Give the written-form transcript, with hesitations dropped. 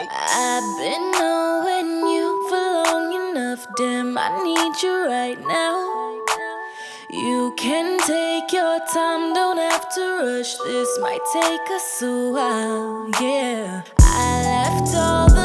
I've been knowing you for long enough, damn, I need you right now. You can take your time, don't have to rush. This might take us a while, yeah. I left all the